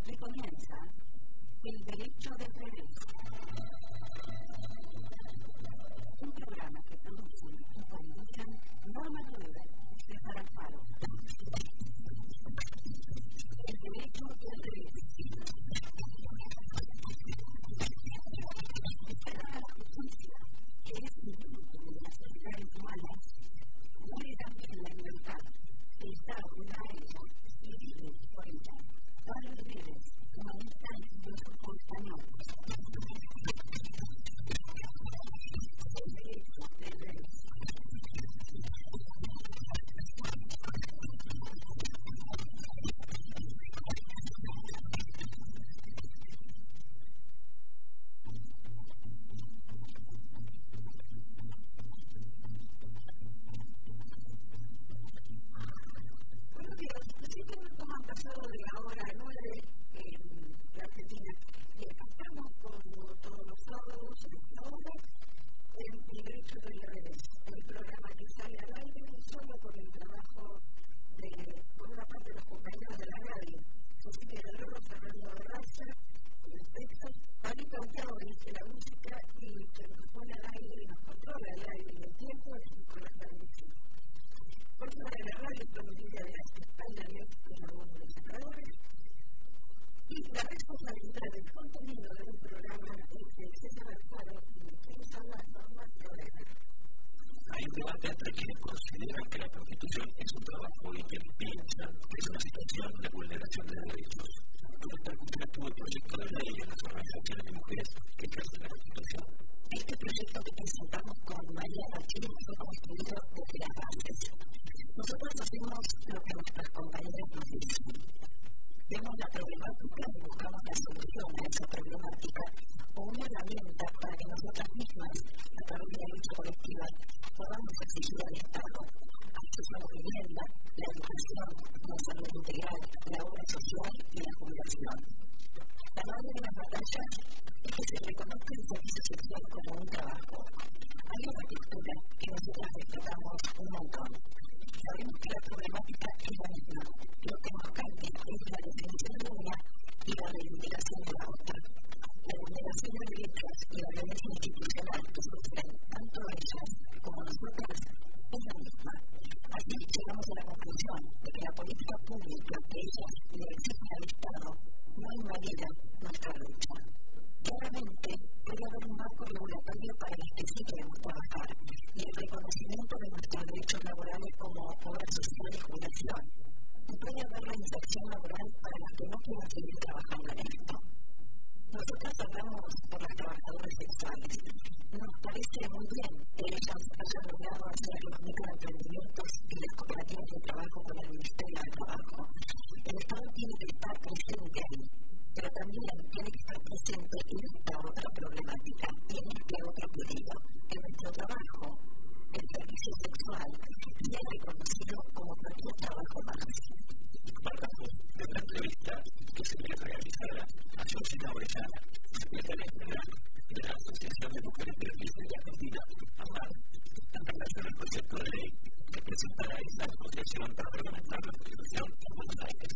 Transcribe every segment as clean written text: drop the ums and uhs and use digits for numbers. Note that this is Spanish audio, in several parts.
Comienza El Derecho del Revés, un programa que producen y conducen Norma Rueda y César Alfaro. El Derecho del Revés. Esperar a la justicia, que es un fruto de las necesidades humanas, muere también la libertad de estar una a ella y vive por ella. Pablo Rivera, humanista y filósofo español. El Derecho del Revés. Buenos días. Recién como han pasado de la hora 9 en Argentina y acá estamos como todos los sábados en esta hora en El Derecho del Revés, el programa que sale al aire solo por el trabajo de, por una parte, de los compañeros de la radio, Cecilia del Roro, Fernando de Raza, en los textos, Pablo Cantao dirige la música y que nos pone al aire y nos controla el aire y el tiempo es Nicolás Bardeschi. Por fuera de la radio, prometida de las España, que es alguno de los operadores, y la responsabilidad del contenido del programa es de César Alfaro y que nos habla Norma Rueda. Hay un debate entre quienes consideran que la prostitución es un trabajo y quienes piensan que es una situación de vulneración de derechos. Todo está concentrado el proyecto de ley en las organizaciones de mujeres que ejercen la prostitución. Este proyecto que presentamos con María Martínez fue construido desde las bases. Nosotros hacemos lo que nuestras compañeras nos dicen. Vemos la problemática y buscamos la solución a esa problemática o una herramienta para que nosotras mismas, a través de la lucha colectiva, podamos exigir al Estado acceso a la vivienda, la educación, la salud integral, la obra social y la jubilación. La madre de las batallas es que se reconozca el servicio sexual como un trabajo. Hay una postura que nosotras respetamos un montón. Sabemos que la problemática es la misma. Lo que nos cambia es la definición de una y la reivindicación de la otra. La vulneración de derechos y la violencia institucional que sufren tanto ellas como nosotras es la misma. Así llegamos a la conclusión de que la política pública que ellas le exigen al Estado no invalida nuestra lucha. Claramente, debe haber un marco regulatorio para el que sí queremos trabajar y el reconocimiento de nuestros derechos laborales como obra social y jubilación. Y puede haber la inserción laboral para los que no quieran seguir trabajando en esto. Nosotras hablamos por las trabajadoras sexuales. Nos parece muy bien que ellas hayan logrado hacer los microemprendimientos y las cooperativas de trabajo con el Ministerio del Trabajo. El Estado tiene que estar presente ahí, pero también tiene que estar presente en esta otra problemática y en este otro pedido, que nuestro trabajo, el servicio sexual, sea reconocido como cualquier trabajo más. Hablamos de una entrevista que se le realizará a Georgina Orellana, secretaria general de la Asociación de Mujeres Periodistas de Argentina, AMAR, en relación al proyecto de ley que presentará esta asociación para reglamentar la prostitución en Buenos Aires.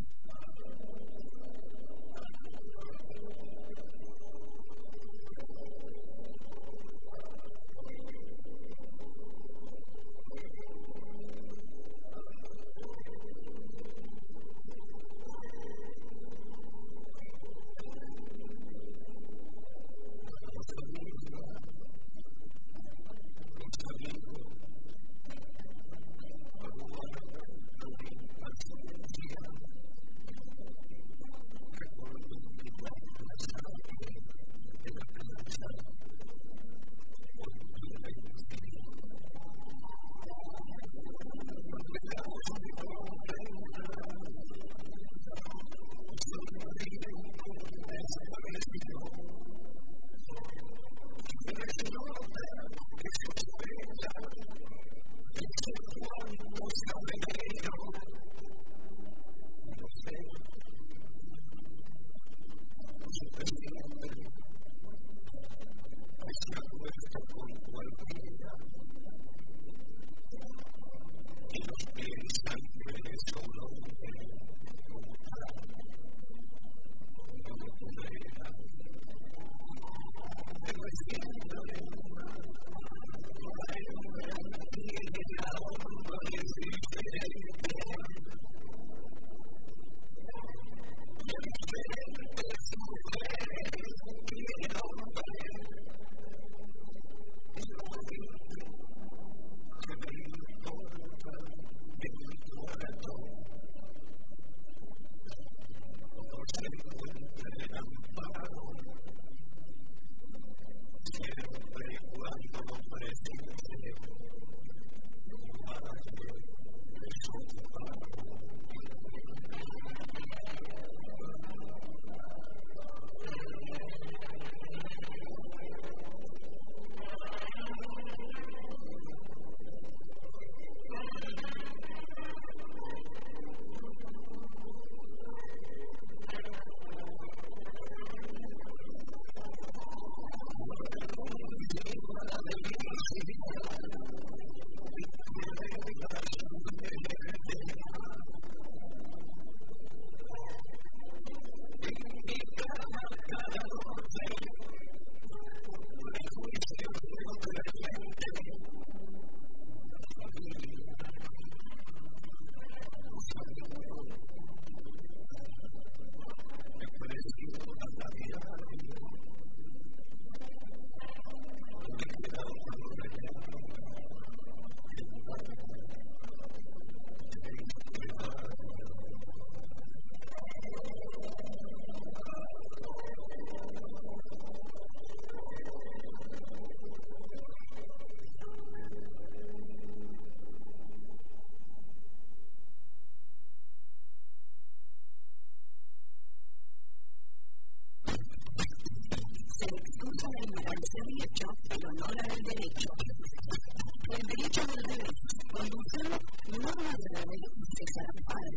ustedes, cuando usted no habla de la ley, usted será padre.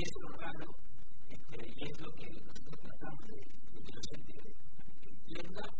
Y es lo que nosotros tratamos de entender.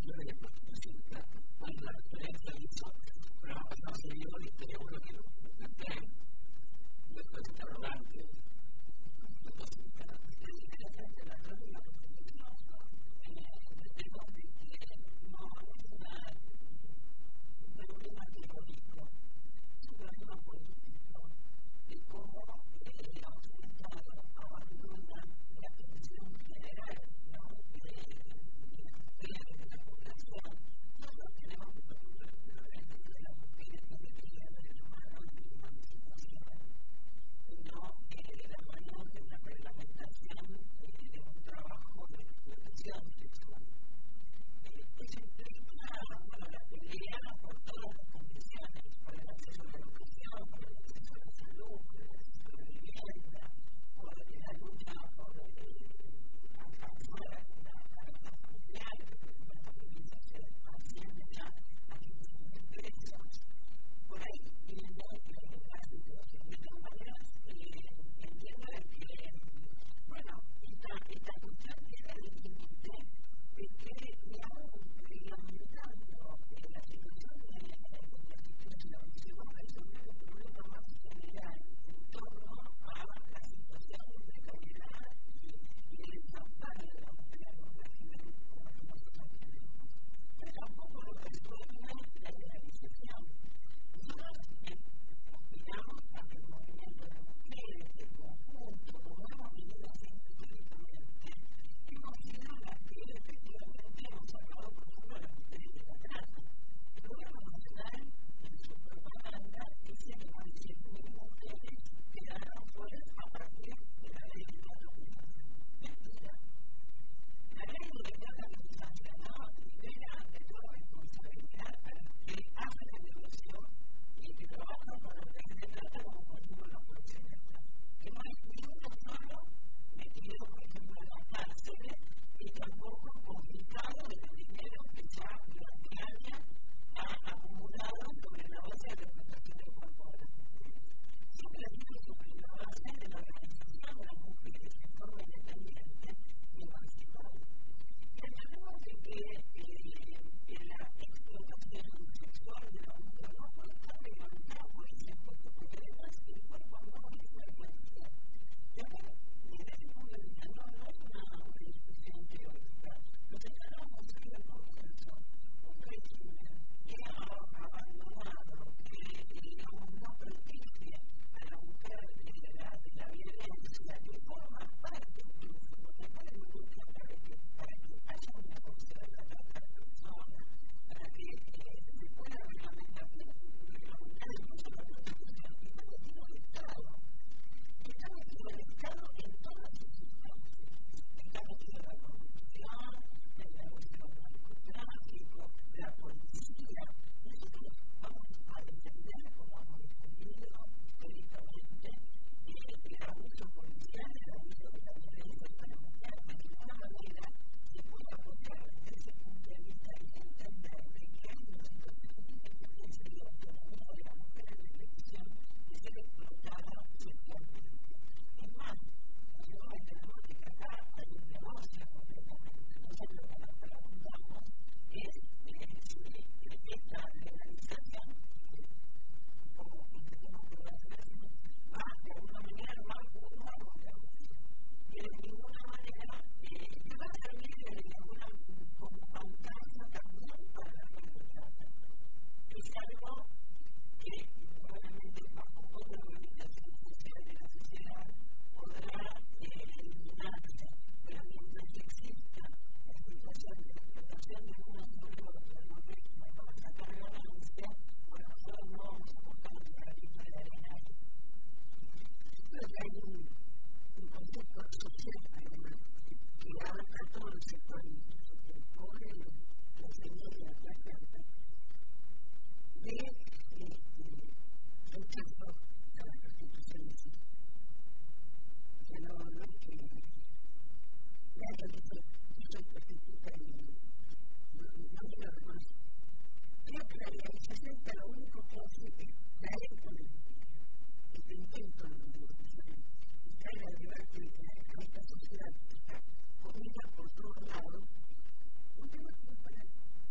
Comida por todos lados, un tema que me parece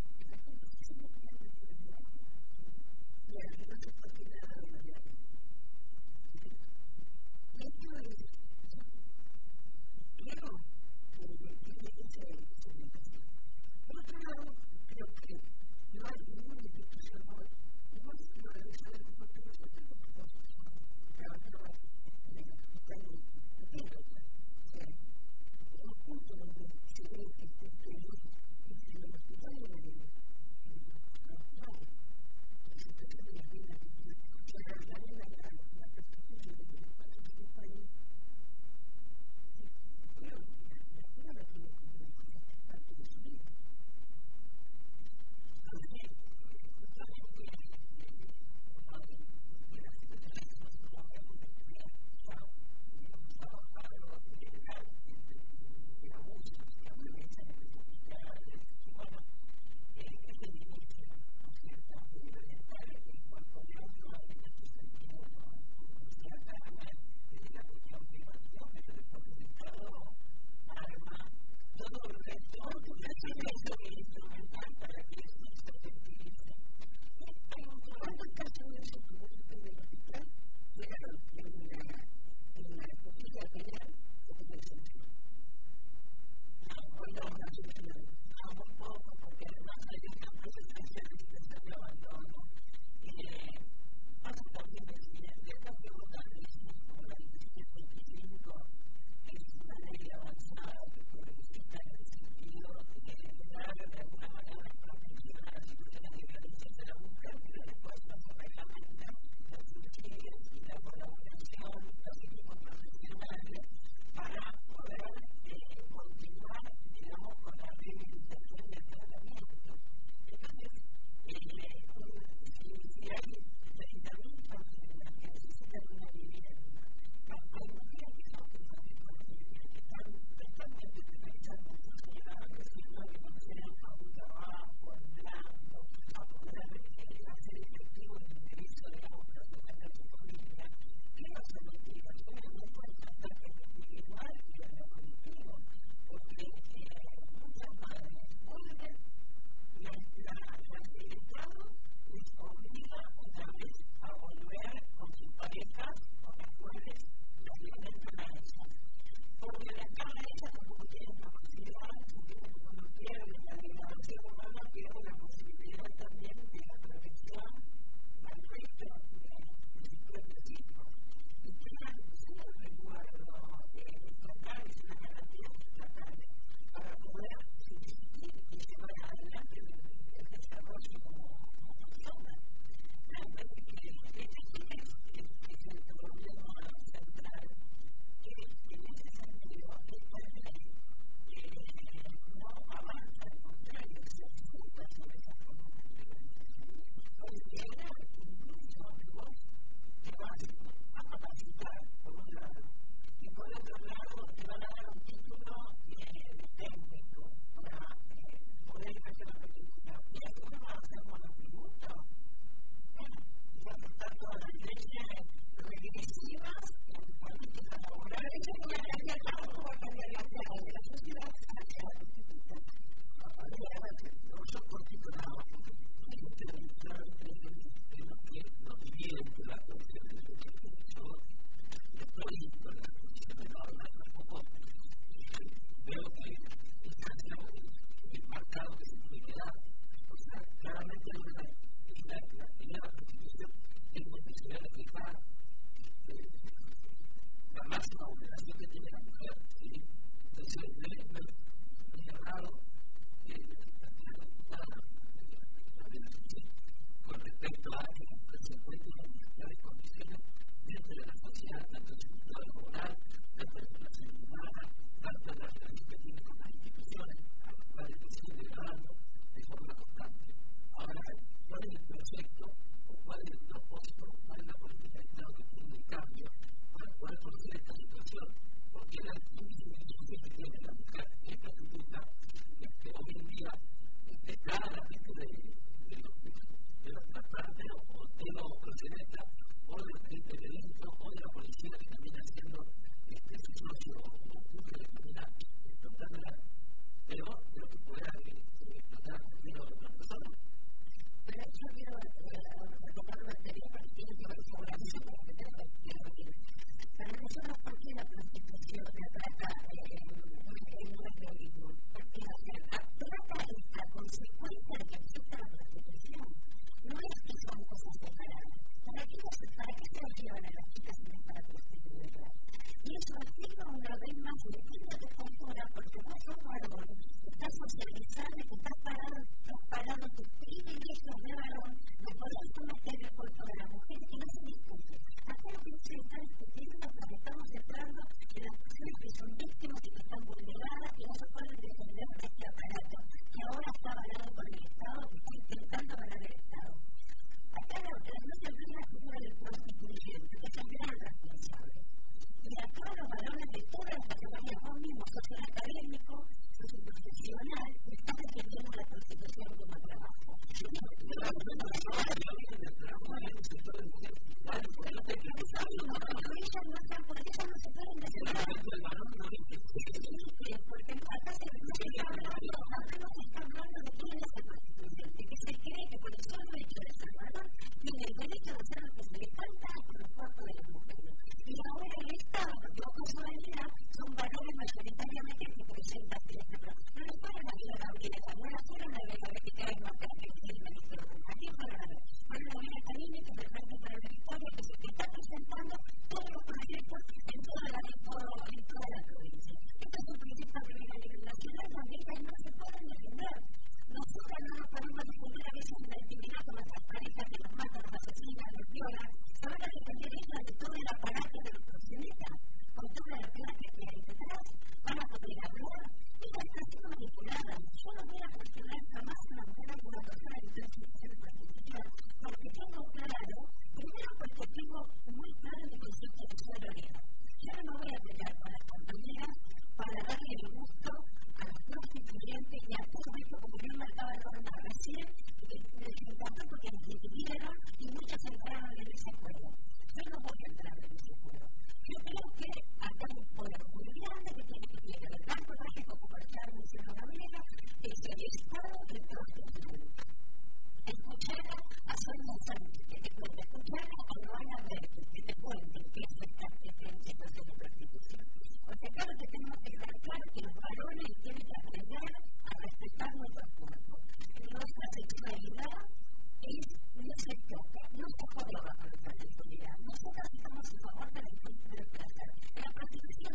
Nosotros estamos a favor de la industria del placer. La prostitución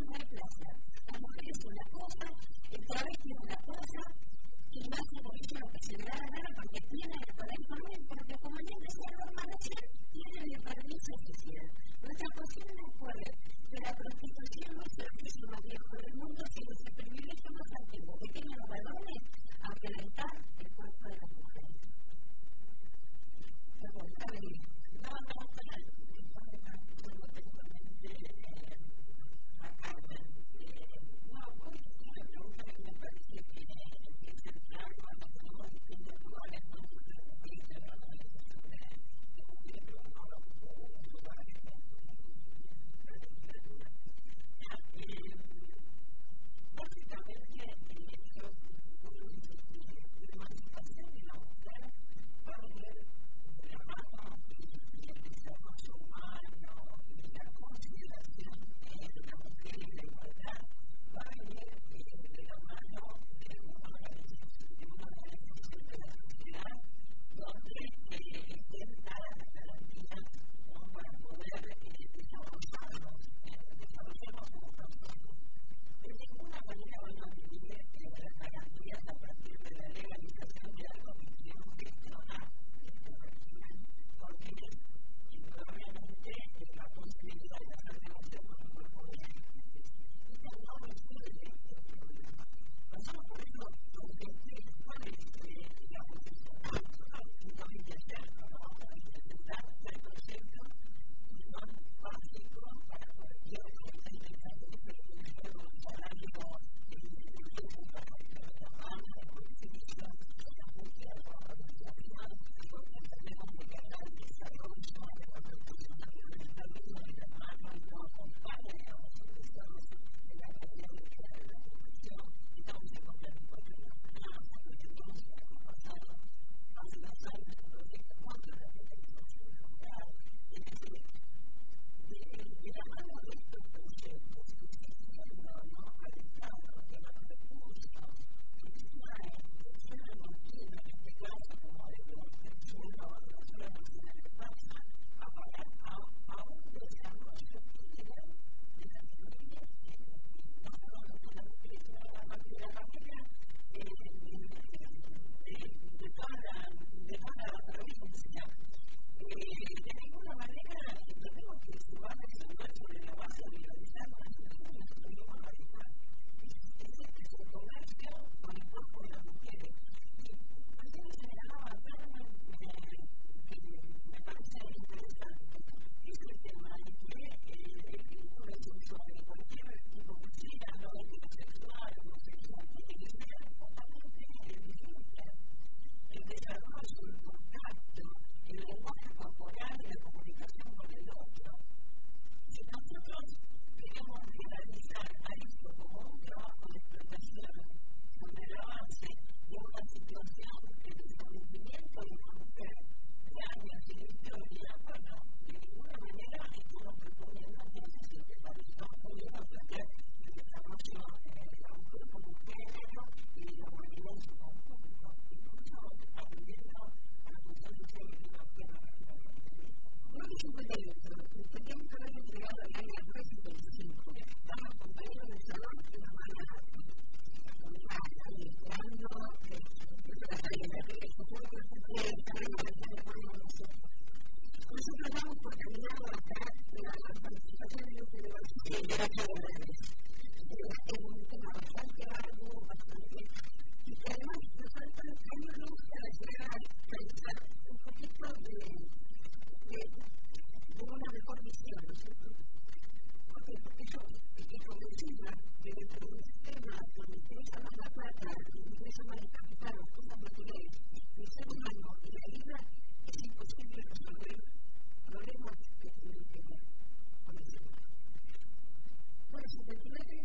desigualdades. Es un tema bastante largo, y que además nos falta, a mí me gusta llegar a pensar un poquito de una mejor visión, ¿no es cierto? Porque yo estoy convencida que dentro de un sistema donde interesa más la plata, donde interesa más el capital, las cosas materiales, el ser humano y la vida, es imposible resolver problemas que tienen que ver con el ser humano. Bueno, 79,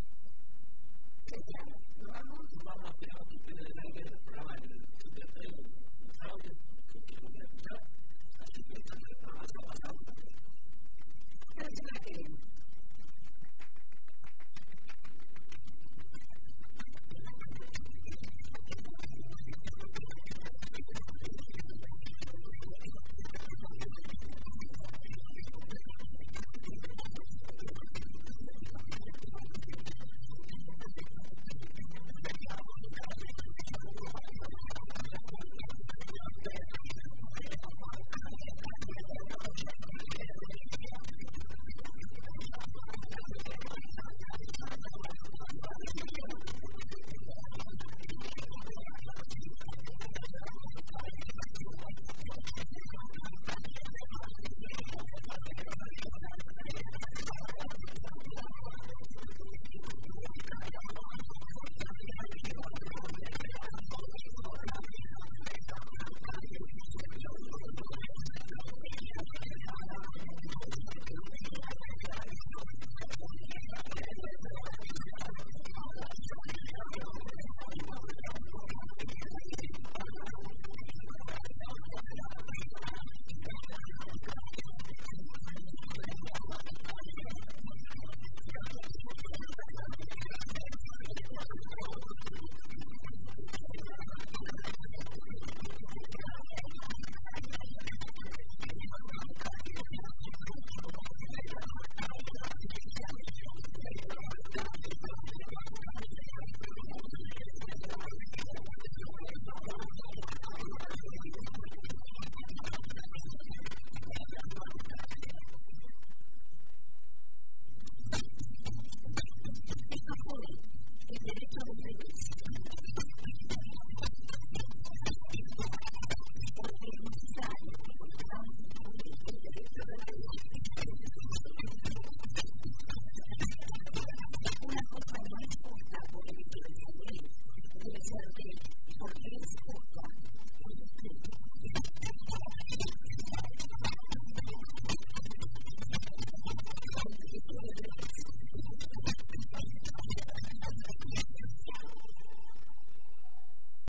vamos a ver a ustedes de la guerra del programa en el audio que quiero escuchar, así que el programa se ha pasado. Gracias a que